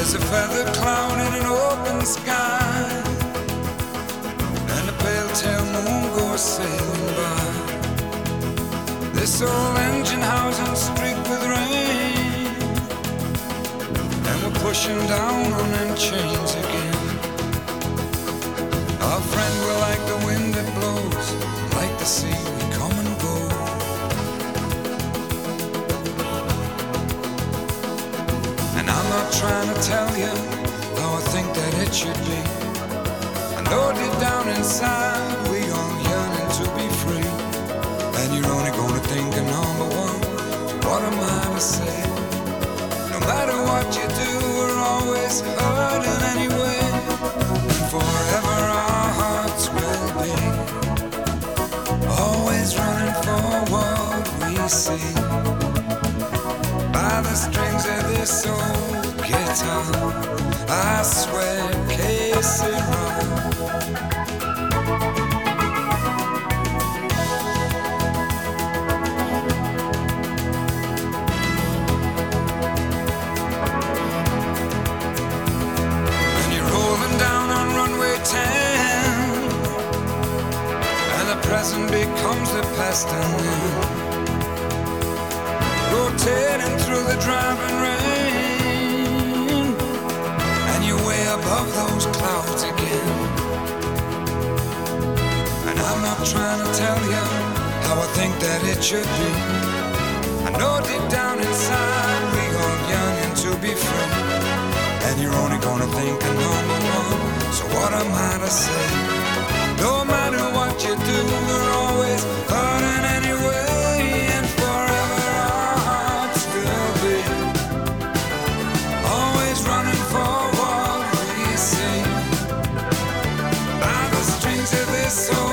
There's a feather cloud in an open sky, and a pale-tail moon goes sailing by. This old engine housing streaked with rain, and we're pushing down on them chains again. Our friend, we're like the wind that blows, like the sea, we come and go. And I'm not trying to tell you how I think that it should be. I know deep down inside we all yearning to be free. And you're only gonna think of number one, what am I to say? No matter what you do, we're always hurting anyway. And forever our hearts will be always running for what we see. By the strings of this old guitar, I swear, Casey Run. And you're rolling down on runway 10, and the present becomes the past and then rotating through the driving rain, and you're way above those clouds again. And I'm not trying to tell you how I think that it should be. I know deep down inside we all yearning to be free. And you're only gonna think of number one, so what am I to say? No matter what you do, we're always hurting anyway. And forever our hearts will be always running for what we see. By the strings of this soul